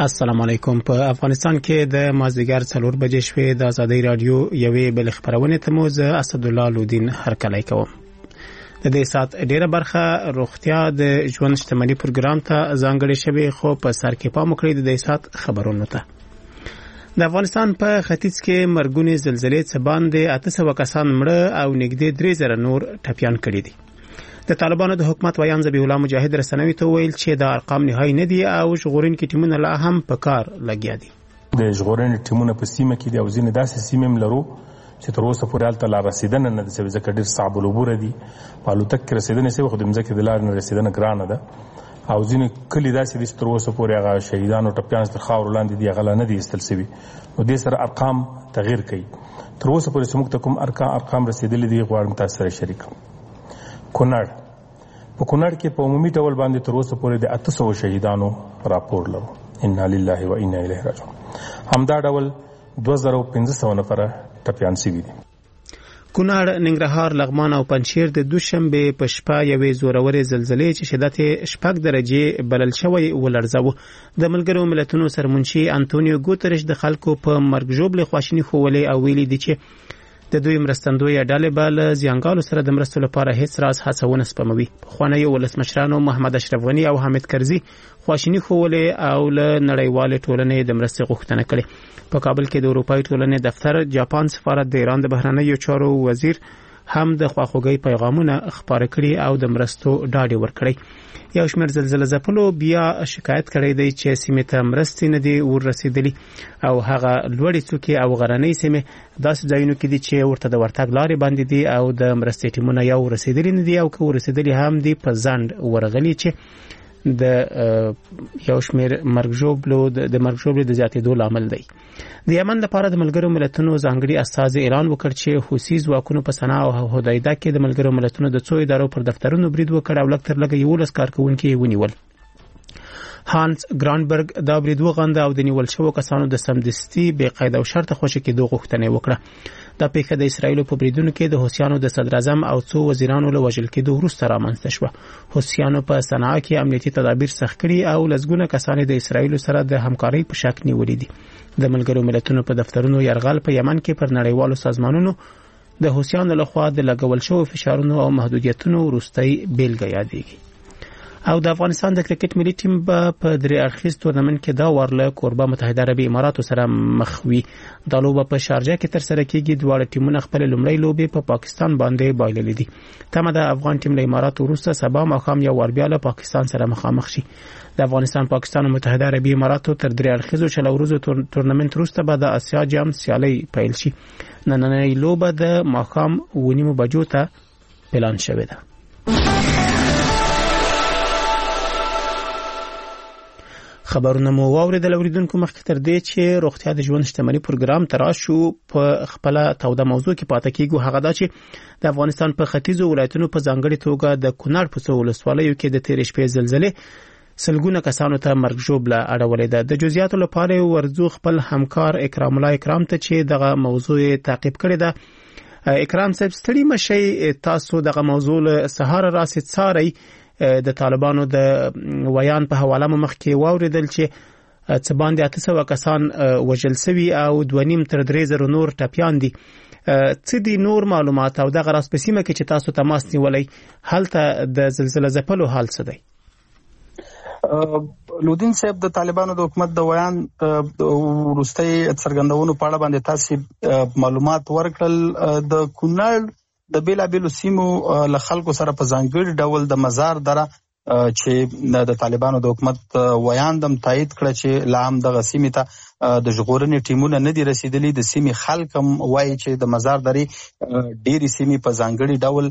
السلام علیکم. په افغانستان کې د مازدیګر 4 بجې شوې د ازادي رادیو یوې بل خبرونه ته مو زه اسد الله لودین هرکلی کوم. د دې سات ډیره برخه روغتیا د ژوند شتمنۍ پروګرام ته ځانګړې شوی، خو په سر کې پام وکړئ د دې سات خبرونو ته. د افغانستان په ختیځ کې مرګونې زلزلې څخه باندې 800 کسان مړه او نږدې 3000 نور ټپيان کړي دي. د طالبانو د حکومت ویان ذبیح الله مجاهد رسنوي ته ویل چې دا ارقام نهایی نه دي او ژغورونکي ټیمونه لا هم په کار لګیا دي. د ژغورنې ټیمونه په سیمه کې دي او ځینې داسې سیمې هم لرو چې تر اوسه پورې هلته لا رسیدنه نه ده، ځکه ډېر صعب العبوره دي. په الوتکه کې رسیدنې شوې، خو د مځکې د لارې نه رسیدنه ګرانه ده. او ځینې کلي داسې دي چې تر اوسه پورې هغه شهیدان او ټپیان تر خاورو لاندې دي، هغه لا نه دي ایستل شوي. نو دې سره ارقام تغییر کوي. تر اوسه پورې چې موږ ته کوم ارقام رسیدلي دي غواړم تاسو سره شریک کړم. په کونړ کې په عمومي ډول باندې تر اوسه پورې د 800 شهیدانو راپور لرو. انا لله و انا الیه راجعون. همدا ډول 2500 نفر ټپیان شوي دي. کونړ، ننګرهار، لغمان او پنجشیر د دوشنبه په شپه یوې زورورې زلزلې چې شدت 6 درجې بلل شوی ولړزاوه. د ملګرو ملتونو سرمنشي انټونیو ګوتریش د خلکو په مرګ ژوبل خواشینی خوولې او ویلي دي چې د دوی مرستندوی ډلې بل زیانګالو سره د مرستو لپاره هیڅ راز هڅونه سپموي. خواني ولسمشرانو محمد اشرف غنی او حامد کرزي خواشینی خوولې او له نړیوال ټولنې د مرستې غوښتنه کړې. په کابل کې د اروپای ټولنې دفتر، جاپان سفارت، د ایران د بهرنیو چارو وزیر هم د خواخوږۍ پیغامونه خپاره کړي او د مرستو ډاډ ورکړي. یو شمېر زلزلې ځپلو بیا شکایت کړی دی چې سیمې ته مرستې نه دي ورسېدلې او هغه لوړې څوکې او غرنۍ سیمې داسې ځایونو کې دي چې ورته د ورتګ لارې باندې دي او د مرستې ټیمونه یو ورسېدلي نه دي او که ورسېدلي هم دي په ځنډ ورغلي چې د یو شمېر مرګ ژوبلو د زیاتېدو لامل دی. د یمن لپاره د ملګرو ملتونو ځانګړي استازي اعلان وکړ چې حوثي ځواکونو په صنعا او حدیده کې د ملګرو ملتونو د څو ادارو پر دفترونو برید وکړ او لږ تر لږه 11 کارکونکي ونیول. هانس ګرانبرګ دا برید وغنده او د نیول شوو کسانو د سمدستي بې قید او شرط خوشي کېدو غوښتنه وکړه. دا پیښه د اسرایل په بریدونو کې د حوثیانو د صدر اعظم او څو وزیرانو له وژل کېدو وروسته رامنځته شوه. حوثیانو په صنعا کې امنیتي تدابیر سخت کړي او لسګونه کسان د اسرایل سره د همکارۍ په شک نیولې دي. د ملګرو ملتونو په دفترونو یرغل په یمن کې پر نړیوالو سازمانونو د حوثیانو لخوا د لګول شوو فشارونو او محدودیتونو وروستۍ بیلګه یادېږي. او د افغانستان د کرکټ ملي ټیم په درې اړخیز تورنمنت کې دا ورله کوربه متحده عربي اماراتو سره مخ وي. دا لوبه په شارجه کې ترسره کیږي. دواړه ټیمونه خپل لومړی لوبې په پاکستان باندې بایللې دي. تمه ده افغان ټیم له اماراتو وروسته سبا ماښام یو ور بیا له پاکستان سره مخامخ شي. د افغانستان، پاکستان او متحده عربي اماراتو تر درې اړخیزو چلورزو تورنمنت وروسته به د اسیا جام سیالي پیل شي. نننۍ لوبه د ماښام 9 بجو ته اعلان شوې ده. خبرونه مو واوریدل اوریدونکو. مخکې تر دې چې روغتیا د ژوند شتمنۍ پروګرام ته راشو، په خپل توده موضوع کې پاتې کیږو. هغه دا چې د افغانستان په ختیځو ولایتونو په ځانګړي توګه د کونړ په څو ولسوالیو کې د تېرې شپې زلزلې سلګونه کسانو ته مرګ ژوبله اړولې ده. د جزئیاتو لپاره ورځو خپل همکار اکرام الله اکرام ته چې دغه موضوع تعقیب کړې ده. اکرام صاحب ستړي مشي، تاسو دغه موضوع له سهار راسي څاري. د طالبانو د ویان په حواله مخ کې واوریدل چې څه باندې 800 کسان وژل شوي او 2.5 تر 3000 نور ټپیان دي. څه دي نور معلومات او دغه راس په سیمه کې چې تاسو تماس نیولای هلته د زلزلې ځپلو حال څه دی؟ لودین صاحب، د طالبانو د حکومت د ویان وروستۍ څرګندونو په اړه باندې تاسو معلومات ورکړل. د کونړ د بیلابیلو سیمو له خلکو سره په ځانګړي ډول د مزار دره چې د طالبانو د حکومت ویان دم تایید کړ چې لا هم دغه سیمې ته د ژغورنې ټیمونه نه دي رسیدلي. د سیمې خلک هم وایي چې د مزار درې ډېرې سیمې په ځانګړي ډول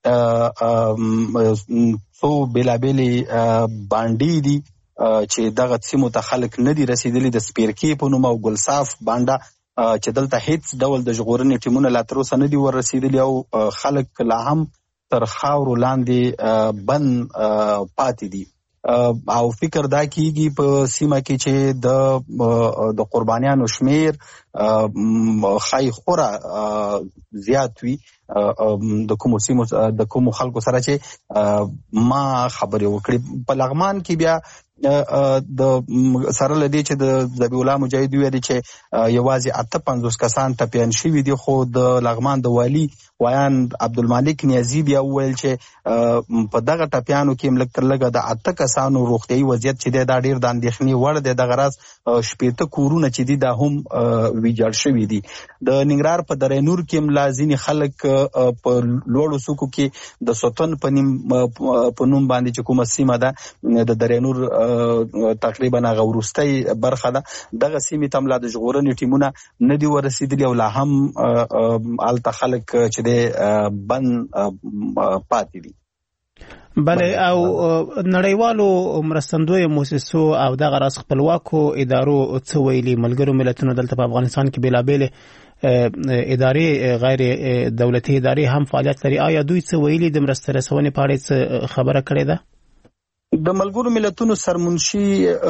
څو بیلابیلې بانډې دي چې دغه سیمو ته خلک نه دي رسیدلي. د سپیرکې په نوم او ګلصاف بانډه چې دلته هیڅ ډول د ژغورنې ټیمونه لا تر اوسه نه دي ورسېدلي او خلک لا هم تر خاورو لاندې بند پاتې دي. او فکر دا کیږي په سیمه کې چې د قربانیانو شمیر خای خوره زیات وي. د کومو سیمو د کومو خلکو سره چې ما خبرې وکړې، په لغمان کې بیا د سره لدی چې د ذبیح الله مجاهد ویلي چې یوازې 58 کسان ټپیان شوي دي، خو د لغمان د والی ویان عبدالمالک نیازی بیا وویل چې په دغه ټپیانو کې ملک تر لږه د 8 کسانو روغتیايي وضعیت چې دی دا ډیر د اندېښنې وړ دی. دغه راز 18 کورونه چې دي دا هم ویجاړ شوي دي. د ننګرهار په دره نور کې ملا ځینې خلک په لوړو څوکو کې د سوتن په نوم باندې چې کومه سیمه ده د دره نور تقریبا هغه وروستۍ برخه ده، دغه سیمې ته ملا د ژغورنې ټیمونه نه دي ورسېدلي او لا هم هلته خلک چې بند پاتې دي. بله، او نړیوالو مرستندویو مؤسسو او دغه راز خپلواکو ادارو څه ویلي؟ ملګرو ملتونو دلته په افغانستان کې بېلابېلې ادارې غیر دولتي ادارې هم فعالیت لري. آیا دوی څه ویلي د مرستې رسونې په اړه څه خبره کړې ده؟ د ملګرو ملتونو سرمنشي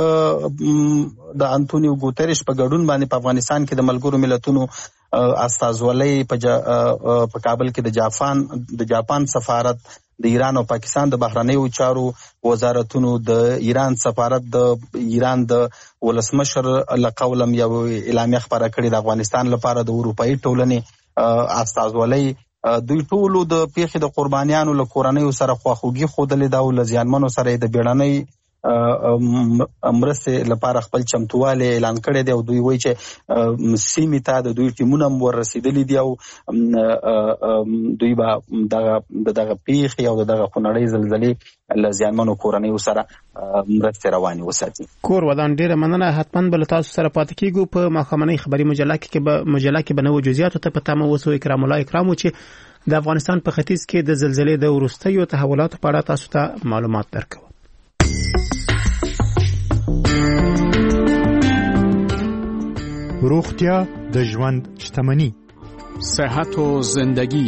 د انټونیو ګوتریش په ګډون باندې په افغانستان کې د ملګرو ملتونو استازولۍ په کابل کې د جاپان سفارت، د ایران او پاکستان د بهرنیو چارو وزارتونو، د ایران سفارت، د ایران د ولسمشر لقولم یو اعلامیه خبره کړې د افغانستان لپاره د اروپאי ټولنې استازولۍ. دوی ټولو د پیښې د قربانیانو له کورنیو سره خواخوږي ښودلې ده او له زیانمنو سره د بیړنۍ مرستې لپاره خپل چمتووالی اعلان کړی دی او دوی وایي چې سیمې ته د دوی ټیمونه هم ورسېدلي دي او دوی به دغه پیښې او دغه خونړۍ زلزلې له زیانمنو کورنیو سره مرستې روانې وساتي. کور ودان، ډېره مننه. حتما به له تاسو سره پاتې کېږو په ماښامنۍ خبري مجله کې به نوو جزئیاتو ته په تمه اوسو. اکرام الله اکرامو چې د افغانستان په ختیځ کې د زلزلې د وروستیو تحولاتو په اړه تاسو ته معلومات درکوو. روغتیا د ژوند شتمني، صحت و زندگی.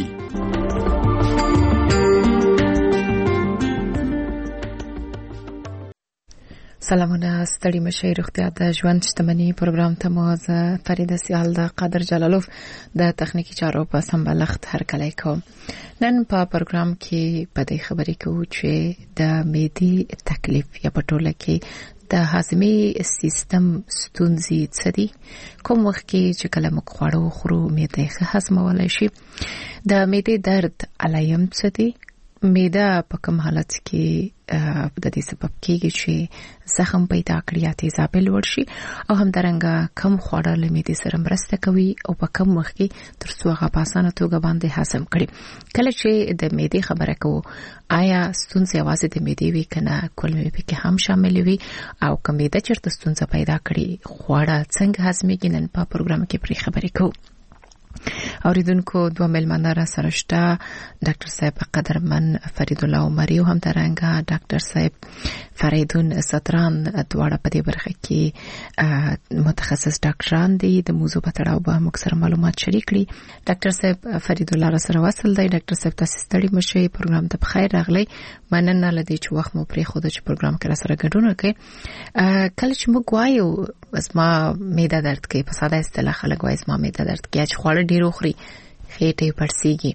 سلامونه، ستړي مشئ. روغتیا د ژوند شتمني پروګرام ته مو زه فریده سیال د قادر جلالوف د تخنیکی چارو په سمبلښت هرکلی کوم. نن په پروګرام کې په دې خبرې کوو چې د معدې تکلیف یا په ټوله کې د هاضمې سیستم ستونزې څه دي، کوم وخت کې چې کله موږ خواړه وخورو معده ښه هضمولی شي، د معدې درد علایم څه دي، معده په کوم حالت کې د دې سبب کېږي چې زخم پیدا کړي یا تیزابي لوړ شي، او همدارنګه کوم خواړه له معدې سره مرسته کوي او په کوم وخت کې تر څو هغه په اسانه توګه باندې هضم کړي. کله چې د معدې خبره کوو، آیا ستونزې یوازې د معدې وي که نه کولمې پکې هم شامل وي، او که معده چېرته ستونزه پیدا کړي خواړه څنګه هضمېږي، نن په پروګرام کې پرې خبرې کوو. اوریدونکو، دوه مېلمانه را سره شته، ډاکټر صاحب قدرمن فرید الله عمري او همدارنګه ډاکټر صاحب فریدون ستران، دواړه په دې برخه کې متخصص ډاکټران دي. د موضوع په تړاو به موږ سره معلومات شریک کړي. ډاکټر صاحب فرید الله را سره وصل دی. ډاکټر صاحب تاسو ستړي مشئ، پروګرام ته بخیر راغلی. مننه لدی چې وخت مو پرېښود چې پروګرام کې را سره ګډون وکړئ. کله چې موږ وایو زما معده درد کوي، په ساده اصطلاح خلک وایي زما معده درد کوي، چې خواړه ډېر وخوري خېټه پړسېږي.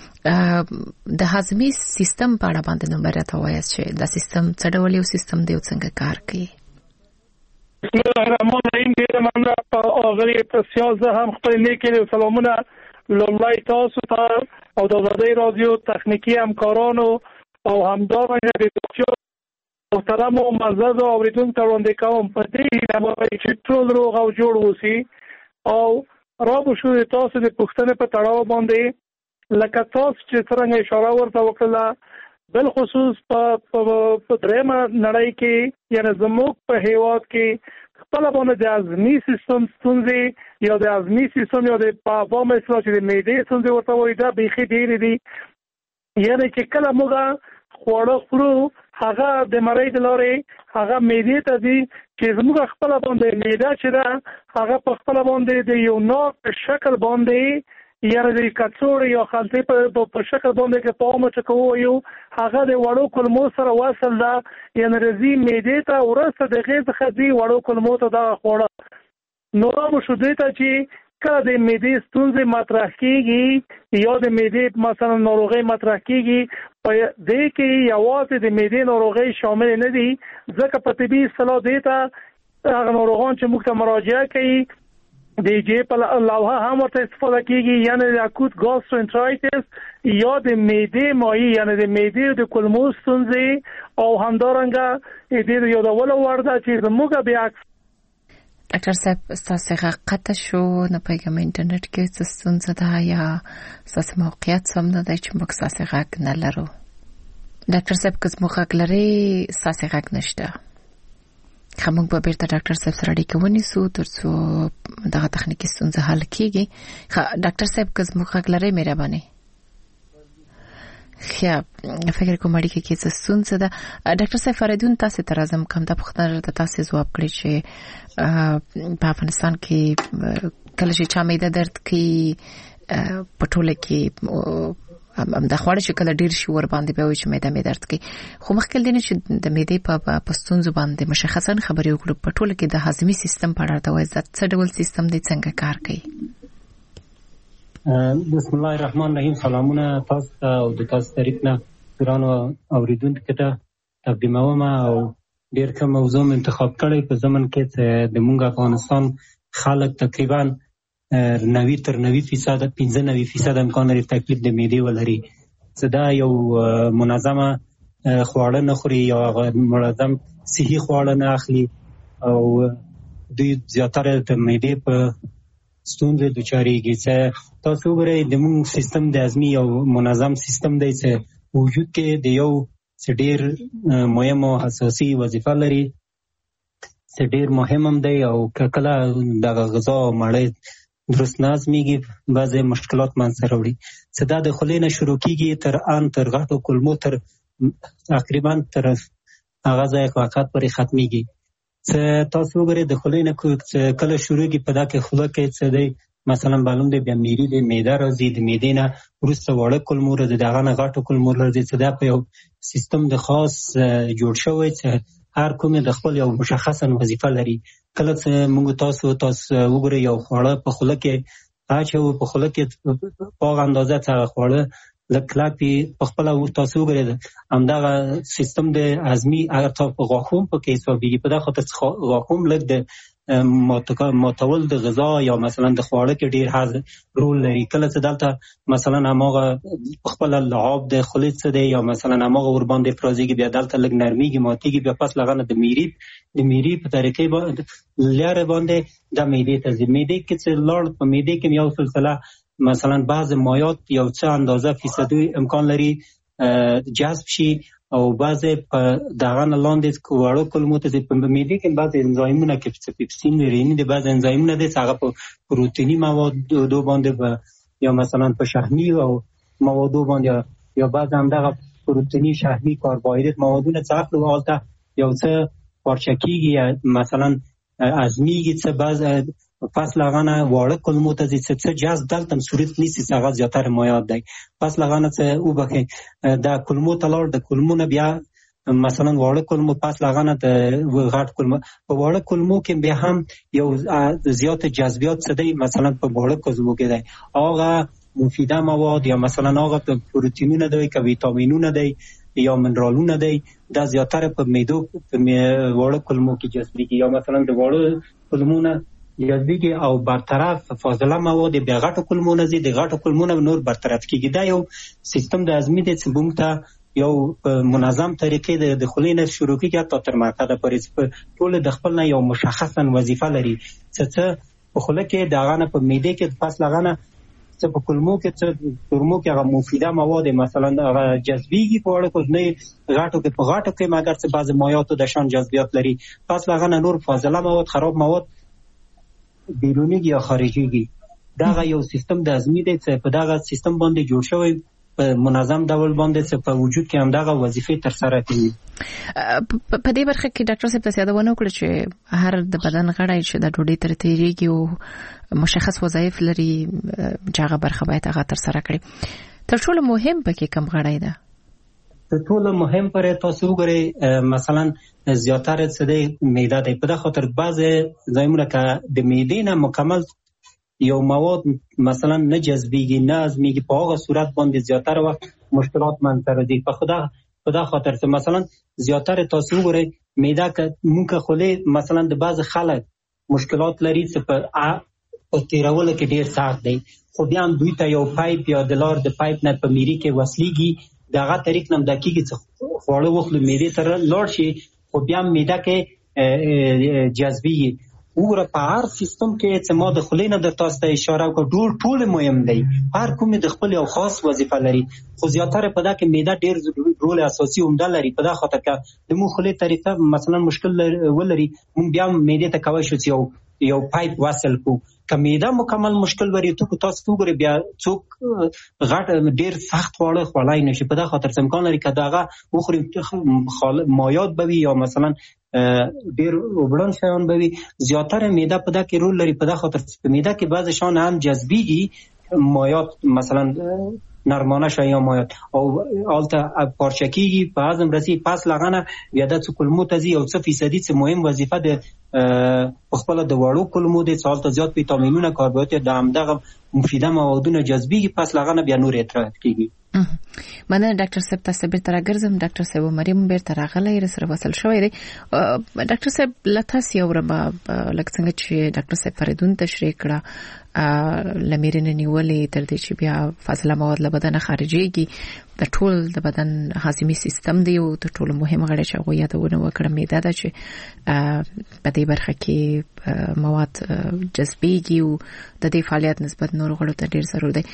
د هاضمې سیستم په اړه باندې نو راته وایاست چې دا سیستم څه ډول یو سیستم دی او څنګه کار کوي؟ بسم الله الرحمن الرحیم. ډېره مننه آغلي سیال، زه هم خپل نیکې سلامونه لومړی تاسو ته او د ازادۍ رادیو تخنیکي همکارانو او همدارنګه د روغتیا محترمو معززو اورېدونکو ته وړاندې کوم په دې هیله چې ټول روغ او جوړ اوسي. او را بشو تاسو د پوښتنې په تړاو باندې لکه تاسو چې څرنګه اشاره ورته وکړله، بل خصوص په درېمه نړۍ کې یعنې زموږ په هیواد کې خپله باندې د هضمي سیستم ستونزې یا د هضمي سیستم یا د په عوام اصطلاح چې د معدې ستونزې ورته وایي دا بیخي ډېرې دي. یعنې چې کله موږ خواړه خورو هغه د مرۍ د لارې هغه معدې ته ځي چې زموږ خپله باندې معده چې ده هغه په خپله باندې د یو ناک شکل باندې یعنې د کڅوړې یا خلطې په شکل باندې کې په عامه ټکو وایو هغه د وړو کولمو سره وصل ده، یعنې راځي معدې ته وروسته د هغې څخه ځي وړو کولمو ته دغه خواړه. نو را به شو دې ته چې کله د معدې ستونزې مطرح کیږي یا د معدې مثلا ناروغي مطرح کیږي په دې کې یوازې د معدې ناروغي شامل نه دي ځکه په طبي اصطلاح دیتا هغه ناروغان چې موږ ته مراجعه کوي د جې په لوحه هم ورته استفاده کیږي یعنی د اکوت ګاسترنټرایټس یا د معدې مایع یعنی د معدې د کولمو ستونزې او همدارنګه دې یادول ورده چې زموږ بیا ډاکټر صاحب ستاسو غږ قطع شو نه پیغام انټرنیټ کې څه ستونزه ده یا ستاسو موقعیت سم نه دی چې موږ ستاسو غږ نه لرو ډاکټر صاحب که زموږ غږ لري ستاسو غږ نشته خموږ به بیرته ډاکټر صاحب سره اړیکه ونیسو ترڅو دغه تخنیکی ستونزه حل کیږي ډاکټر صاحب که زموږ غږ لري مهرباني خیاب فکر کوم اړیکه کې څه ستونزه ده ډاکټر صاحب فریدون تاسو ته راځم کوم د پوښتنه ته تاسو ځواب کړی چې په افغانستان کې کله چې چا معده درد کوي په ټوله کې د خواړه چې کله ډیر شي ور باندې به وي چې معده درد کوي خو مخکې دینه چې د معدې په ستونزو باندې مشخصا خبرې وکړو په ټوله کې د هاضمي سیستم په اړه د وایي څه ډول سیستم دی څنګه کار کوي بسم الله الرحمن الرحیم سلامونه تاسو ته او د تاسو طریق نه ګرانو اوریدونکو ته تقدیموم او ډیر کوم موضوع انتخاب کړی په زمن کې چې د مونږ افغانستان خلک تقریبا 90% 95% امکان لري تکلیف د معدې ولري چې دا یو منظمه خواړه نه خوري یا منظم صحي خواړه نه اخلي او دوی زیاتره د معدې په ستونزې دوچارېږي چې تاسو وګورئ د موږ سیستم د هضمي یو منظم سیستم دی چې وجود کې د یو ډېر مهم او اساسي وظیفه لري چې ډېر مهم هم دی او کله د غذا مړۍ درست نه هضمېږي بعضې مشکلات منځته راوړي چې دا د خولې نه شروع کېږي تر غټو کولمو تر تقریبا تر هغه ځای وخت پورې ختمېږي چې تاسو وګورئ د خولې نه کله شروع کېږي په دا کې خوله کې څه دی مثلا معلوم دی بیا میری دی معده راځي د معدې نه وروسته واړه کولمو راځي د هغه نه غټو کولمو راځي چې دا په یو سیستم د خاص جوړ شوی چې هر کوم د خپل یو مشخصا وظیفه لري کله چې موږ تاسو وګورئ یو خواړه په خوله کې اچو په خوله کې په اندازه څه خواړه لکلاپی په خپل تاسو وګورئ همدغه سیستم د هضمي اگر تاسو په غاښوم په کې حسابېږي په دا خاطر غاښوم لږ د ماتول د غذا یا مثلا د خواړه کې ډیر حاضر رول لري کله چې دلته مثلا هغه په خپل لعاب د خولې څه دی یا مثلا هغه ور باندې پرازيږي بیا دلته لږ نرميږي ماتيږي بیا پس لغنه د میری په طریقې باندې لاره باندې د معدې ته ځي معدې کې چې لړ په معدې کې یو سلسله مثلا بعض مایات یو څه اندازه فیصدي امکان لري جذب شي او بعضې په دغه نه لاندې واړه کولمو ته په معدې کې بعضې انزایمونه کې پیپسین لري یعنې د بعضې انزایمونه دی چې هغه په پروتیني موادو باندې یا مثلا په شحمي او موادو باندې یا بعض همدغه پروتیني شحمي کاربوهایدریت موادونه څه اخلو هلته یو څه پارچه کېږي یا مثلا هضمېږي څه بعض پس لغانه واړه کولمو ته څه جذب دلته هم صورت نیسي چې هغه زیاتره مایات دی پس لغانه څه وبخښئ دا کولمو ته لاړ د کولمو نه بیا مثلا واړه کولمو پس لغانه د غټ کولمو په واړه کولمو کې بیا هم یو زیات جذبیات څه دی مثلا په واړه کولمو کې دی هغه مفیده مواد یا مثلا هغه پروتینونه دی که ویټامینونه دی یا منرالونه دی دا زیاتره په معدو په واړه کولمو کې جذبېږي یا مثلا د واړه کولمونه جذبېږي او برطرف فاضله مواد بیا غټو کولمو نه ځي د غټو کولمو نه نور برطرف کېږي دا یو سیستم د هضمي دی چې موږ ته یو منظم طریقې د خولې نه شروع کېږي حتی تر مرکزه پورې ټول د خپل نه یو مشخصا وظیفه لري چې په خوله کې د هغه نه په معدې کې پس له هغه نه څه په کولمو کې څه کولمو کې هغه مفیده مواد مثلا هغه جذبېږي په واړه کولمو غټو کې په غټو کې مګر څه بعضې مایاتو د شان جذبیات لري پس له هغه نه نور فاضله مواد خراب مواد بیرونیږي یا خارجېږي دغه یو سیستم د هضمي دی چې په دغه سیستم باندې جوړ شوی په منظم ډول باندې چې په وجود کې همدغه وظیفې ترسره کوي په دې برخه کې ډاکټر صاحب تاسو یادونه وکړه چې هر د بدن غړی چې د ډوډۍ تر تیریږي او مشخص وظایف لري چې هغه برخه باید هغه ترسره کړي تر ټولو مهم پکې کوم غړی ده تر ټولو مهم پرې تاسو وګورئ مثلا زیاتره څه دی معده دی په دې خاطر بعضې ځایونه که د معدې نه مکمل یو مواد مثلا نه جذبیږي نه ازمیږي په هغه صورت باندې زیاتره وخت مشکلات منځته راځي. په خدا خاطر څه مثلا زیاتره تاسو وګورئ معده که مونږ خولې مثلا د بعض خلک مشکلات لري چې په تیرولو کې ډیر سخت دی، خو بیا هم دوی ته یو پایپ یا د لار د پایپ نه په میری کې وصلیږي، دغه طریق نه د کېږي چې خواړه وخلو معدې ته لاړ شي، خو بیا هم معده کې جذبیږي. وګوره په هر سیستم کې چې ما د خولې نه در تاسو ته اشاره وکړه ټول مهم دی، هر کوم د خپل یو خاص وظیفه لري، خو زیاتره په دا کې معده ډیر رول اساسي عمده لري. په دا خاطر کې د مو خولې طریقه مثلا مشکل ولري، مونږ بیا معدې ته کوي شو یو پایپ وصل کو. که معده مکمل مشکل وری تو تاسو وګورئ بیا څوک غټ ډیر سخت خواړه خورلای نشي. په دا خاطر امکان لري که داغه وخوري مایات بوي یا مثلا ډیر وبړن شیان بوي، زیاتره معده په دا کې رول لري. په دا خاطر په معده کې بعض شان هم جذبیږي مایات مثلا نرمانه شای یا مایات او آلتا پارچکیږي په هضم رسی، پس لغنه بیا د کلمو تزي او 3% څه مهم وظیفه ده خپل د وړو کلمو د سالته زیات ویټامینونه کاربوهایډریټ د همدغه مفیده موادونه جذبیږي، پس لغنه بیا نور اترات کیږي. مننه ډاکټر صاحب، تاسو بیرته راګرځم. ډاکټر صاحب مریم بیرته راغلی سره وصل شوی دی. ډاکټر صاحب لته سیورم لکه څنګه چې ډاکټر صاحب فریدون تشریح کړه لمیرینه نیولې تر دې چې بیا فاضله مواد له بدن خارجيږي، د ټول د بدن هاضمي سیستم دی او د ټول مهم غړي چې هغه یادونه وکړه معده ده چې په دې برخه کې مواد جذبيږي او د دې فعالیت نسبت نور غړو ته ډیر ضروري دی.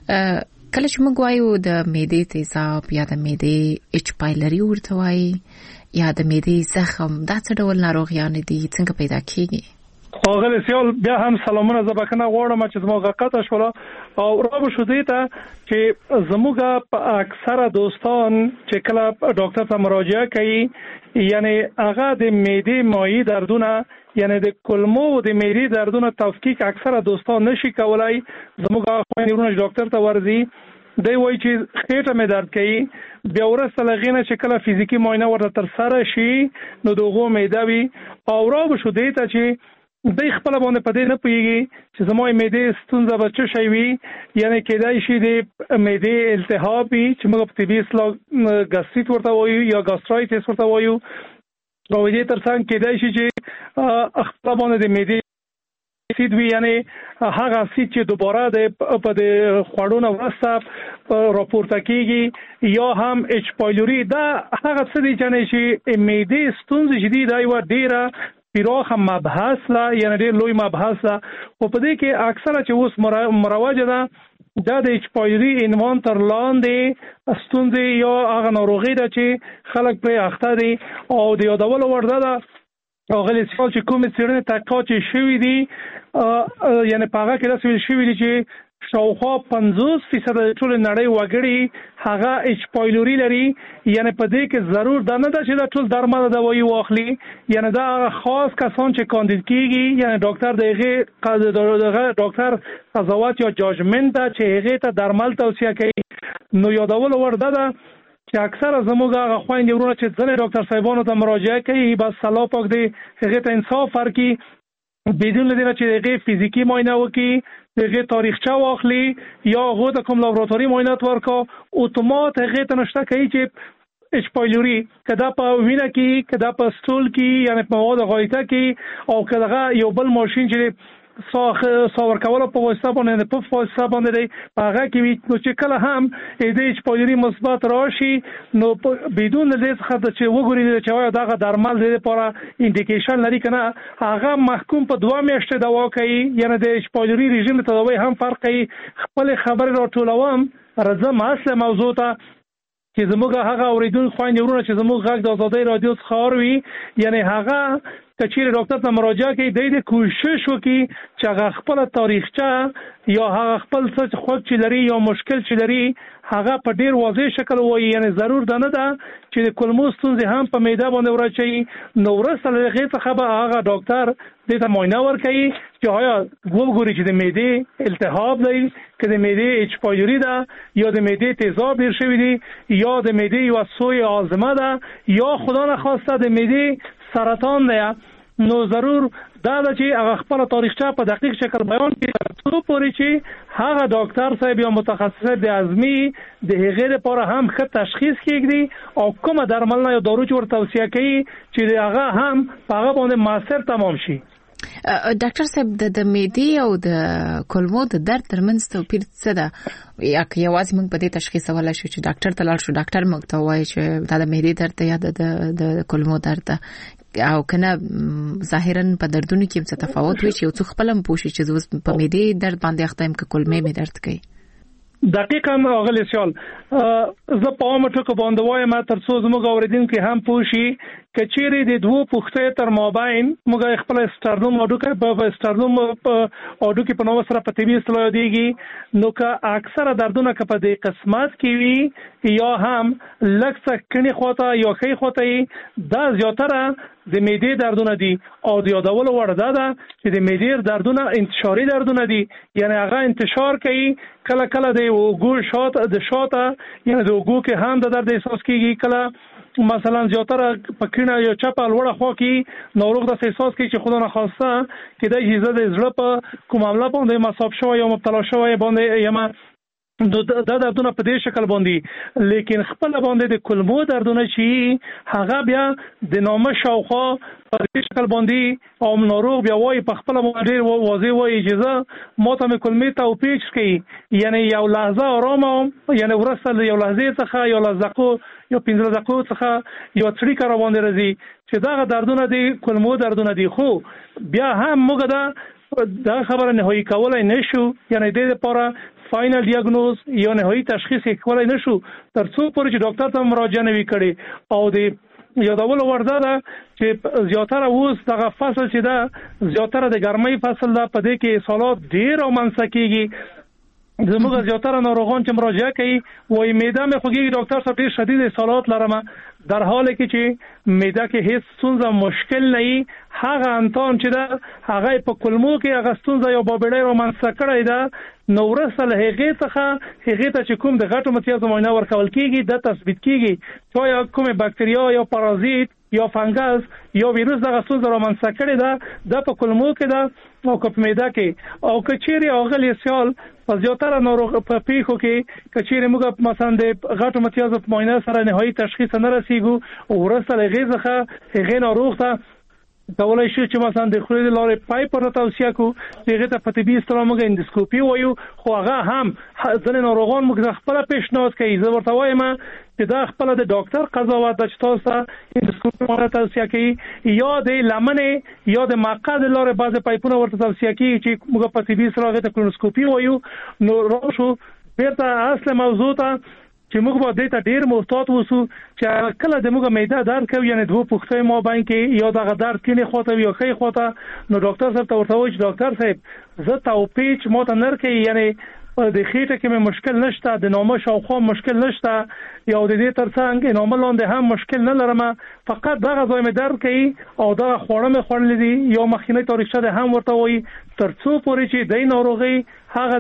کله چې موږ وایو د معدې تیزاب یا د معدې اچ پایلري ورته وایي یا د معدې زخم، دا څه ډول ناروغیان دي، څنګه پیدا کیږي؟ اغلی سیال بیا هم سلامونه زبکنه غواړم چې زموږ قطع شول او رابو شو دی ته چې زموږ اکثره دوستان چې کله ډاکټر ته مراجعه کوي یعنی هغه د معدې مایع دردونه یعنی د کلمو د معدې دردونه تفکیک اکثره دوستان نشي کولای. زموږ خويندونه ډاکټر ته ورځي دی وایي چې خېټه مې درد کوي، بیا ورسته لغینه چې کله فزیکی معاینه ورته تر سره شي نو دغه معده وي او رابو شو دی ته چې د خپل باندې پدې نه پويږي چې زموږ معده ستونزه به څه شي وي، یعنی کېدای شي د معده التهاب وي چې موږ په طبي اصطلاح ګاستریت ورته وایو یا ګاسترایټس ورته وایو، او دې ترڅنګ کېدای شي چې خپل باندې د معده سید وی یعنی هغه سید چې دوباره د په د خوړونو واسطه راپورته کیږي یا هم اچ پایلوري، دا هغه څه دي چې معده ستونزه جدي دا یو ډیره پیراخه مبحث لا یعنی ډیر لوی مبحث لا، او په دې کې اکثره چې اوس مروجه ده دا د اچ پایلوري عنوان تر لاندې ستونزه یا هغه ناروغي ده چې خلک پرې اخته دي او د یادولو وړ ده اغلی سوال چې کومې څېړنې تحقیقات چې شوي دي یعنی په هغه کې داسې ویل شوي دي چې شاوخوا 50% د ټول نړۍ وګړي هغه اچ پایلوري لري، یعنی په دې کې ضرور دا نه ده چې دا ټول درمل دوايي واخلي، یعنی دا خاص کسان چې کاندید کیږي یعنی ډاکټر دغه ډاکټر قضاوت یا جاجمنت ده چې هغه ته درمل توصیه کوي. نو یادول ورده ده چې اکثره زموږ هغه خويندې ورونه چې ځنې ډاکټر صاحبانو ته مراجعه کوي بس الله پاک دې هغه ته انصاف ورکړي بدون لدی چې هغه فزیکی معاینه وکړي، هغه تاریخچه واخلي یا هغه د کوم لابراتواري معاینات ورکا اتومات هغه ته نشته کوي چې اچ پایلوري کدا په وینه کې کدا په سټول کې یعنی په مواد غایطه کې او کدا یو بل ماشين چې څور کول په واسطه باندې په واسطه باندې هغه کې نو چې کله هم د اچ پایلوري مثبت راشي نو بدون دې څخه چې وګوري چې دا درمل دې لپاره انډیکیشن لري کنه هغه محکوم په 2 میاشتې دوا کوي، یعنی د اچ پایلوري رژیم ته دوا هم فرق کوي. خپل خبر راټولوم راځم اصله موضوع ته چې زموږ هغه اوریدون خويندې ورونه چې زموږ غږ د آزادۍ رادیو څخه اوري یعنی هغه کچیر ډاکټر ته مراجعه کوي د کوشش وکړي چې هغه خپل تاریخچه یا هغه خپل څه خوښ چې لري یا مشکل چې لري هغه په ډیر واضح شکل وایي، یعنی ضرور ده نه ده چې د کولمو ستونزې هم په معده باندې ورچي. نو ورسره هغه څخه به هغه ډاکټر دې ته معاینه ورکوي چې آیا وګوري چې د معدې التهاب دی که د معدې اچ پایلوري ده یا د معدې تیزاب ډیر شوی دی یا د معدې یو سوی هاضمه ده یا خدا نخواسته د معدې سرطان ده. نو ضرور دا چې هغه خپل تاریخچه په دقیق شکل بیان کړي څو پورې چې هغه ډاکټر صاحب یا متخصص د ازمي د هغې لپاره هم ښه تشخیص کیږي او کومه درملنه یا دارو چې ورته توصیه کوي چې هغه هم په هغه باندې موثر تمام شي. ډاکټر صاحب د معدې او د کولمو د درد ترمنځ توپیر څه ده؟ یا که یوازې موږ په دې تشخیص ولا شو چې ډاکټر ته لاړ شو ډاکټر موږ ته وایي چې دا د معدې درد ده یا د کولمو درد ده او کنه ظاهرا په دردونو کې څه تفاوت وي چې یو څه خپل هم پوښي چې زه په معدې درد باندې اخته یم که کولمې مې درد کوي؟ دقیقاً اغلی سیال زه په عامه ټکو باندې وایم ترڅو زموږ اوریدونکي هم پوه شي که چیرې د دوه پوښتنې تر مابین موږ خپل سټرنوم اډوکي په نوم سره په طبي اصطلاح یادېږي نو که اکثره دردونه که په دې قسمت کې وي یا هم لږ څه کڼې خواته یا ښۍ خواته دا زیاتره د معدې دردونه دي او د یادولو وړ دا ده چې د معدې دردونه انتشاري دردونه دي یعنی هغه انتشار کوي کله کله د اوږو شاته یعنی د اوږو کې هم د درد احساس کیږي کله مثلا زیاتره په کینه یا چپه لوړه خوا کې ناروغ د احساس کوي چې خدا نخواسته کې د اجازه د زړه په کوم عمله باندې مصاب شوی یا مبتلا شوی باندې یما دا دردونه په دې شکل باندې لیکن خپل باندې د کولمو دردونه چې هغه بیا د نامه شاوخوا په دې شکل باندې او ناروغ بیا وایي په خپل باندې واضح وایي اجازه ما ته مې کولمې ته اوپیچ کوي یعنی یو لحظه آرام یعنی ورسره یو لحظه څخه یو لحظه یو 15 دقیقو څخه یو څړی کار باندې راځي چې دا دردونه دي کولمو دردونه دي خو بیا هم موږ دا خبره نهایی کولای نشو یعنی د دې لپاره فاینل ډیاګنوز یا نهایی تشخیص کولای نشو ترڅو پورې چې ډاکټر ته مراجعه نه وکړي او د یادولو ورده ده چې زیاتره اوس دغه فصل چې ده زیاتره د ګرمۍ فصل ده په دې کې سالات ډیر او منځ کېږي زموږ زیاتره ناروغان چې مراجعه کوي وایي معده مې خوږیږي ډاکټر صاحب ډیر شدید سالات لرم در حالی کې چې معده کې هیڅ ستونزه مشکل نه وي هغه انتان چې ده هغه په کولمو کې هغه ستونزه یا بابړی رومانسه کړی ده نو ورسره له هغې څخه هغې ته چې کوم د غټو متیازو معاینه ورکول کېږي دا تثبیت کېږي چې یا کومې باکتریا یا پارازیت یا فنګس یا ویروس دغه ستونزه رامنځته کړې ده دا په کولمو کې ده او په معده کې او که چیرې اغلی سیال په زیاتره ناروغ په پیښو کې که چیرې موږ مثلا د غټو متیازو په معاینه سره نهایي تشخیص نه رسیږو او ورسره له هغې څخه هغې ناروغ ته کولای شو چې مثلا د خولې د لارې پایپ ورته توصیه کړو چې هغې ته په طبي اصطلاح موږ اندوسکوپي وایو خو هغه هم ځینې ناروغان موږ خپله پیشنهاد کوي زه ورته وایم چې دا خپله د ډاکټر قضاوت ده چې تاسو ته اندوسکوپي ورته توصیه کوي یا د لمنې یا د مقعد لارې بعضې پایپونه ورته توصیه کوي چې موږ په طبي اصطلاح هغې ته کولونوسکوپي وایو نو راشو بیرته اصل موضوع ته چې موږ به دې ته ډېر محتاط اوسو چې کله د موږ معده درد کوي یعنی دوه پوښتنې مابین کې یا دغه درد کینې خواته یا ښۍ خواته نو ډاکټر صاحب ته ورته وایي چې ډاکټر صاحب زه توپیچ ما ته نه کوي یعنی د خېټه کې مې مشکل نشته د نامه شاوخوا مشکل نشته یا د دې ترڅنګ نامه لاندې هم مشکل نه لرم فقط دغه ځای مې درد کوي او دغه خوړه مې خوړلې دي یا مخکینی تاریخچه ده هم ورته وایي ترڅو پورې چې د ناروغي هغه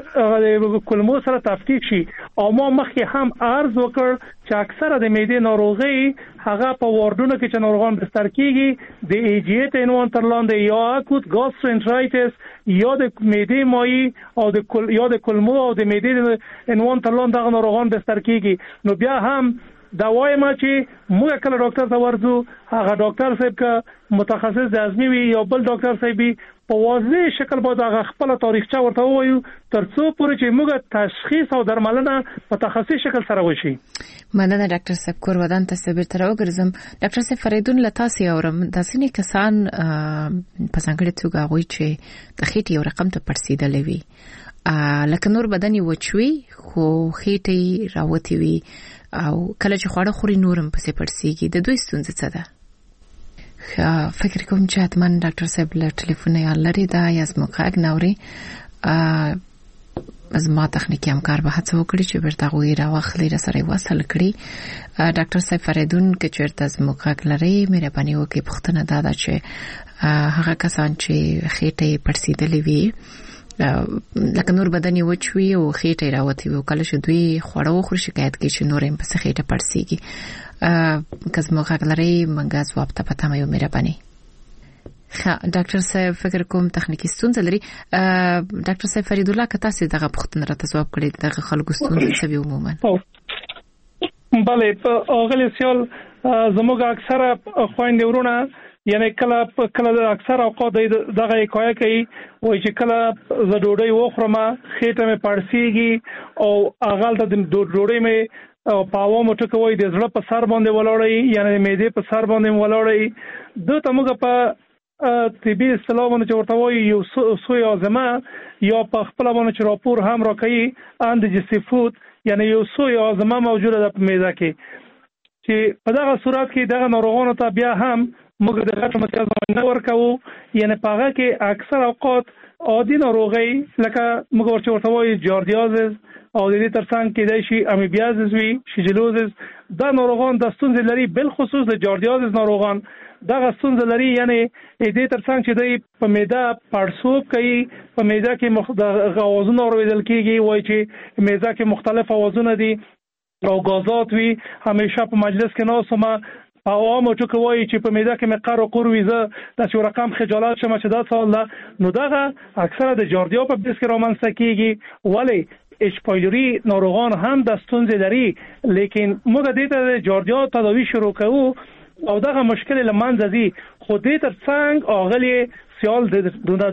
د کولمو سره تفکیک شي او ما مخکې هم عرض وکړ چې اکثره د معدې ناروغي هغه په واردونو کې چې ناروغان بستر کیږي د ایجیت عنوان تر لاندې یا اکوت ګاسترنټرایټس یا د معدې مایي او یا د کولمو او د معدې عنوان تر لاندې هغه ناروغان بستر کیږي نو بیا هم دا وایم چې موږ کله ډاکټر ته ورځو هغه ډاکټر صاحب که متخصص د ازمي وي یا بل ډاکټر صاحب په واضح شکل باید هغه خپل تاریخچه ورته ووایو ترڅو پورې چې موږ تشخیص او درملنه په تخصصي شکل سره وشي. مننه ډاکټر صاحب کور ودان ته بیرته راوګرځم. ډاکټر صاحب فریدون له تاسو اورم د ځینې کسان په څنګه توګه غوي چې د خېټې یو رقم ته پړسیدلې وي لکه نور بدن یې وچوي خو خېټې راوتی وي او کله چې خواړه خوري نورم پسې پړسیږي د دوی ستونزه څه ده؟ فکر کوم چې حتمن ډاکټر صاحب له ټلیفون یا لري دا یا زموږ نوري زما تخنیکی همکار به هڅه وکړي چې بیرته غوي راوخلي را سره وصل کړي. ډاکټر صاحب فریدون کې چیرته زموږ لري مهرباني وکړئ پوښتنه دا ده چې هغه کسان چې خېټه پړسیدلې وي لکه نور بدن یې وچوي او خېټه راوتی وي کله چې دوی خوړو خور شکایت کوي چې نور هم په خېټه پړسیږي که زموږ لري منګه ځواب ته پته مې مهرباني. ډاکټر صاحب فکر کوم تخنیکی ستونزه لري. ډاکټر صاحب فرید الله که تاسو دغه پوښتنه راته ځواب کړئ دغه خلکو ستونزه څه وي عموما؟ بله اغلی سیال زموږ اکثره خويندې ورونه یعنی کله اکثر اوقات دغه حکایت کوي وایي چې کله زه ډوډۍ وخورم خېټه مې پړسیږي او هغه د ډوډۍ مې پاوه مټ کوي د زړه په سر باندې ولاړی یعنی معده په سر باندې ولاړی دته موږ په طبي اصطلاح باندې ورته وایي یو سوی ازمه یا په خپل باندې چې راپور هم راکړي اندجسیفوت یعنی یو سوی ازمه موجوده ده په معده کې چې په دغه صورت کې دغه ناروغانو ته بیا هم موږ د غټ متیاز نه ورکو یعنی په هغه کې اکثر اوقات عادي ناروغي لکه موږ ورته وایي جاردیازز او د دې ترڅنګ کېدای شي امیبیازز وي شیجلوزز دا ناروغان د ستونزې لري بل خصوص د جاردیازز ناروغان دغه ستونزه لري یعنی دې ترڅنګ چې دوی په معده پړسوب کوي په معده کې غوازونه اوریدل کېږي وایي چې معده کې مختلف اوازونه دي او غازات وي همیشه په مجلس کې ناسمه او عامه ټکو وایي چې په معده کې مقر او قور وي زه داسې رقم خجالت شم چې دا سوال ده نو دغه اکثره د جاردیا په بیس کې رامنځته کېږي ولی اچ پایلوري ناروغان هم د ستونزې لري لیکن موږ دې ته د جاردیا تداوی شروع کوو او دغه مشکل لمنځه ځي خو دې ترڅنګ اغلی سیال د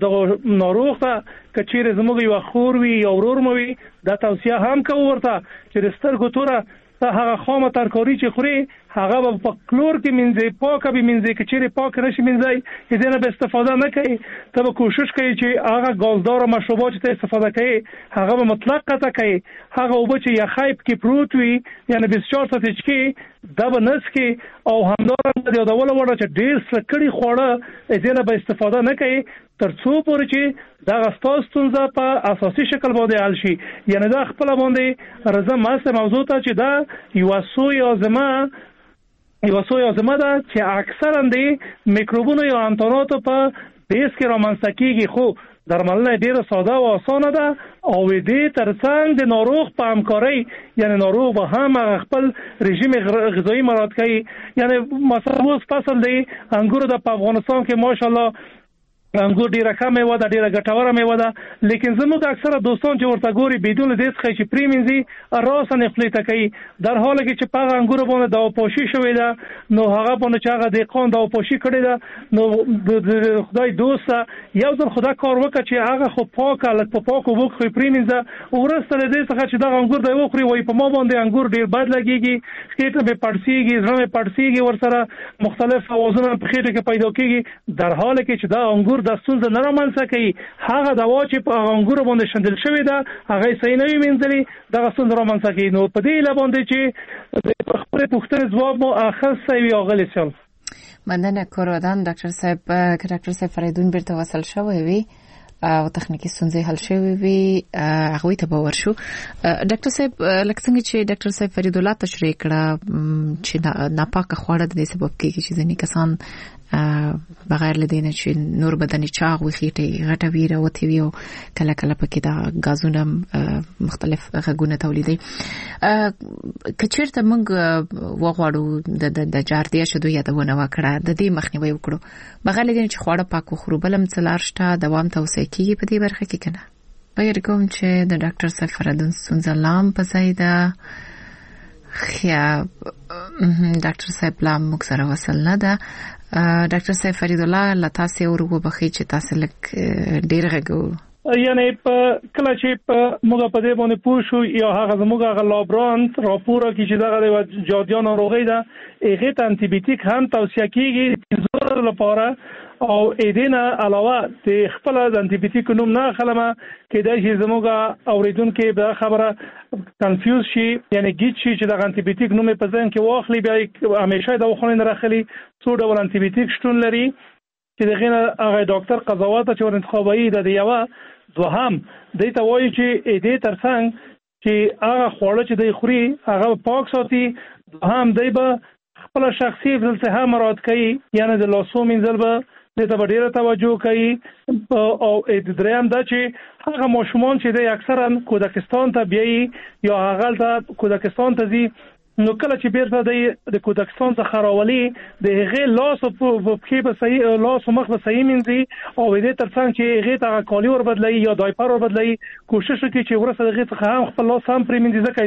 ناروغ ته کچیر زموږ یو خور وي یا ورور مو وي دا توصیه هم کوو ورته چې د سترګو توره هغه خامه ترکاری چې خوري هغه په کلور کې منځي پاکه به منځي چې چیرې پاک نشي منځي دې نه به استفاده نه کوي ته به کوشش کوي چې هغه غازدار مشروبات ته استفاده کوي هغه به مطلق قطع کوي هغه وب چې یا خایب کې پروت وي یعنی 24 ساعت کې دا به نس کې او همدارنګه د ډول وړه چې ډیر سکړی خوړه دې نه به استفاده نه کوي ترڅو پورې چې دا غستاس ستونزه په اساسي شکل باندې حل شي یعنی دا خپل باندې رضا ماسه موضوع ته چې دا یو سوی ازمه ده چې اکثرا د میکروبونو یا انتاناتو په بیس کې رامنځته کېږي خو درملنه ډیره ساده او اسانه ده او دې ترڅنګ د ناروغ په همکارۍ یعنی ناروغ به هم خپل رژیم غذایی مراعات کوي یعنی مثلا اوس فصل دی انګور د افغانستان کې ماشاءالله انګور ډیره کمه و ده ډیره ګټوره میوه ده لیکن زموږ اکثره دوستان چې ورته ګوري بدون دې څخه چې پریمنځي راسه نه خپل تکي در حاله کې چې پاغه انګور باندې دا پوشي شوې ده نو هغه باندې چې هغه د قان دا پوشي کړی ده نو خدای دوست یو ځل خدا کار وکړي چې هغه خو پاک الک په پاکو وک خو پریمنځه ورسته دې څخه چې دا انګور دی وخوري وای په ما باندې انګور ډیر بد لګيږي خېټه به پړسیږي زړه به پړسیږي ورسره مختلف اوازونه په خېټه کې پیدا کېږي در حاله کې چې دا انګور د ستونزه نه رامنځته کوي هغه دوا چې په انګور باندې شندل شوی ده هغه صحیح نه وي منځلي دغه ستونزه رامنځته کوي نو په دې لباندې چې خپل پوښتنې ځواب مو اخص وي اغلی سیال مننه کورودان ډاکټر صاحب فریدون بیرته وصل شوی وي او تخنیکی ستونزې حل شوی وي هغه ته باور شو ډاکټر صاحب لکه څنګه چې ډاکټر صاحب فرید الله تشریح کړه چې ناپاکه خواړه د سبب کېږي چې ځینې کسان بغیر لدینه چې نور بدن چاغ وي خېټه غټه وي راوتی وي او کله کله پکې دا غازونه مختلف غږونه تولیدي کچیرته موږ وغواړو د جاردیا شدو یادونه وکړه د دې مخنیوي وکړو بغیر لدینه چې خواړه پاک خورو بلم څلار شته دوام توسعه کیږي په دې برخه کې کنه غیر کوم چې د ډاکټر صاحب فریدون سنزلام په ځایدا خیا ډاکټر صاحب لام موږ سره وصل نه ده ډاکټر صاحب فرید الله لتاسه ورغو بخې چې تاسو لک ډیر غږو یعنی په کله چې په موږ په دې باندې پوښو یا هغه موږ هغه لابرانت راپور کې چې دغه جادیان ناروغي ده هغه ته انټي بیوټیک هم توصیه کیږي زور لپاره او ایدینا علاوه د خپل د انټي بیوټیک نوم نه خلمه کې د شي زموږ اوریدونکو به خبره کنفیوز شي یعنی گیج شي چې د انټي بیوټیک نوم په ځین کې واخلي بیا همیشه د وخت نه راخلي څو ډول انټي بیوټیک شتون لري چې دغه هغه ډاکټر قضاوت چې ور انتخابي د یو دوهم د ته وایي چې دې ترڅنګ چې هغه خوړل چې د خوري هغه پاک ساتي دوهم دی به خپل شخصي فلسفه مراد کوي یعنی د لاسو منځل به د ته ډیره توجه کوي او دریم دا چې هغه ماشومان چې د اکثرا کودکستان ته بیاي یا هغه ته کودکستان ته ځي نو کله چې بیرته د کوزاکستان څخه راولي د هغه لاس په کې به صحیح لاس مخ به صحیح منځي او دې ترڅنګ چې هغه ته کالی ور بدلای یا دایپر ور بدلای کوشش وکړي چې ورسره هغه څخه هم خپل لاس هم پرې منځي ځکه